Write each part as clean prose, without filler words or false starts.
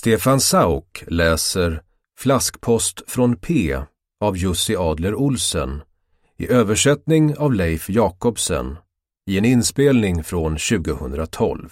Stefan Sauk läser Flaskpost från P av Jussi Adler Olsen i översättning av Leif Jakobsen i en inspelning från 2012.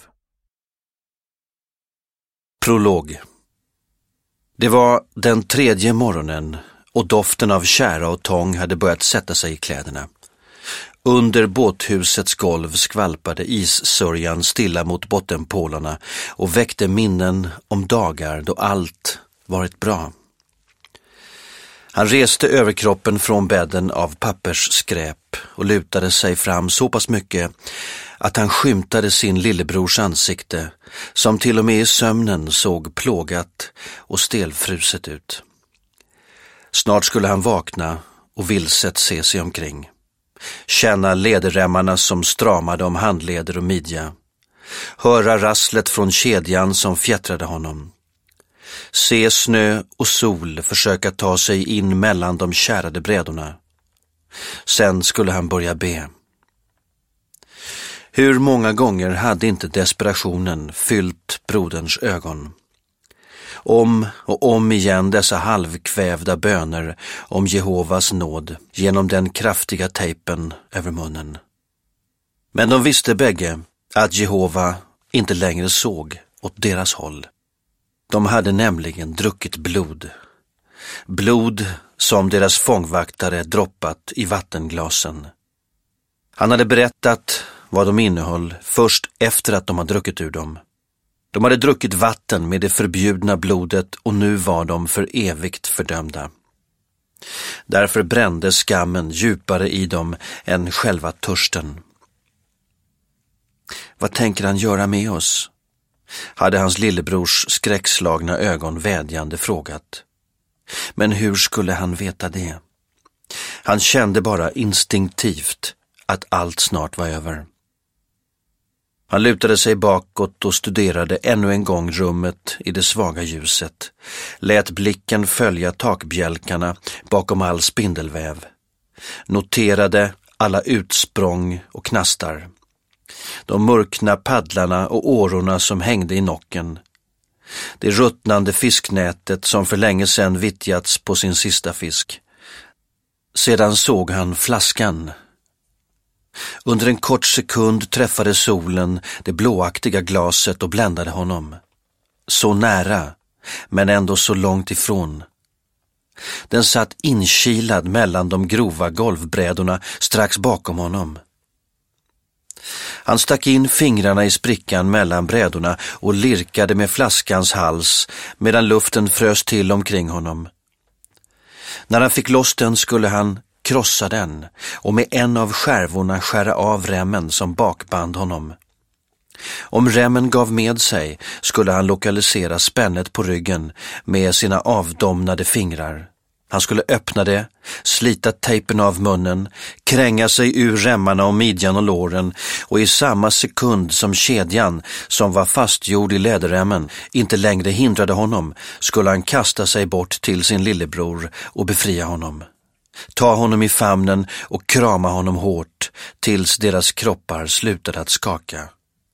Prolog. Det var den 3:e morgonen och doften av tjära och tång hade börjat sätta sig i kläderna. Under båthusets golv skvalpade issörjan stilla mot bottenpålarna och väckte minnen om dagar då allt varit bra. Han reste överkroppen från bädden av pappersskräp och lutade sig fram så pass mycket att han skymtade sin lillebrors ansikte, som till och med i sömnen såg plågat och stelfruset ut. Snart skulle han vakna och vilset se sig omkring. Känna lederremmarna som stramade om handleder och midja. Höra rasslet från kedjan som fjättrade honom. Se snö och sol försöka ta sig in mellan de kärade brädorna. Sen skulle han börja be. Hur många gånger hade inte desperationen fyllt broderns ögon? Om och om igen dessa halvkvävda böner om Jehovas nåd genom den kraftiga tejpen över munnen. Men de visste bägge att Jehova inte längre såg åt deras håll. De hade nämligen druckit blod. Blod som deras fångvaktare droppat i vattenglasen. Han hade berättat vad de innehöll först efter att de hade druckit ur dem. De hade druckit vatten med det förbjudna blodet och nu var de för evigt fördömda. Därför brände skammen djupare i dem än själva törsten. Vad tänker han göra med oss? Hade hans lillebrors skräckslagna ögon vädjande frågat. Men hur skulle han veta det? Han kände bara instinktivt att allt snart var över. Han lutade sig bakåt och studerade ännu en gång rummet i det svaga ljuset. Lät blicken följa takbjälkarna bakom all spindelväv. Noterade alla utsprång och knastar. De mörkna paddlarna och årorna som hängde i nocken. Det ruttnande fisknätet som för länge sedan vittjats på sin sista fisk. Sedan såg han flaskan. Under en kort sekund träffade solen det blåaktiga glaset och bländade honom. Så nära, men ändå så långt ifrån. Den satt inkilad mellan de grova golvbrädorna strax bakom honom. Han stack in fingrarna i sprickan mellan brädorna och lirkade med flaskans hals medan luften frös till omkring honom. När han fick loss den skulle han krossa den och med en av skärvorna skära av remmen som bakband honom. Om remmen gav med sig skulle han lokalisera spännet på ryggen med sina avdomnade fingrar. Han skulle öppna det, slita tejpen av munnen, kränga sig ur remmarna om midjan och låren och i samma sekund som kedjan som var fastgjord i läderremmen inte längre hindrade honom skulle han kasta sig bort till sin lillebror och befria honom. Ta honom i famnen och krama honom hårt tills deras kroppar slutade att skaka.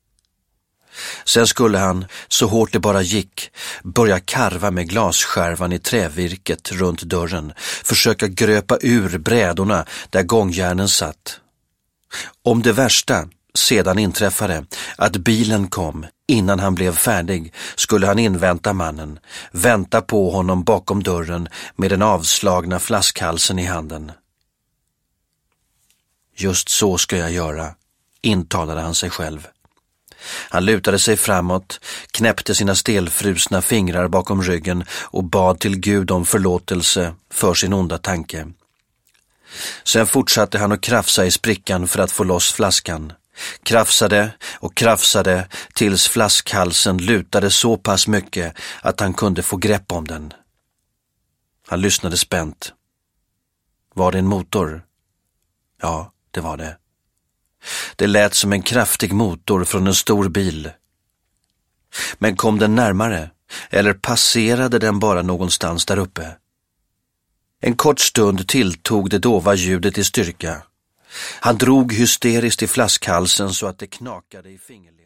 Sen skulle han, så hårt det bara gick, börja karva med glasskärvan i trävirket runt dörren, försöka gröpa ur brädorna där gångjärnen satt. Om det värsta sedan inträffade, att bilen kom innan han blev färdig, skulle han invänta mannen, vänta på honom bakom dörren med den avslagna flaskhalsen i handen. Just så ska jag göra, intalade han sig själv. Han lutade sig framåt, knäppte sina stelfrusna fingrar bakom ryggen och bad till Gud om förlåtelse för sin onda tanke. Sen fortsatte han att krafsa i sprickan för att få loss flaskan. Krafsade och krafsade tills flaskhalsen lutade så pass mycket att han kunde få grepp om den. Han lyssnade spänt. Var det en motor? Ja, det var det. Det lät som en kraftig motor från en stor bil. Men kom den närmare, eller passerade den bara någonstans där uppe? En kort stund tilltog det dova ljudet i styrka. Han drog hysteriskt i flaskhalsen så att det knakade i fingerleden.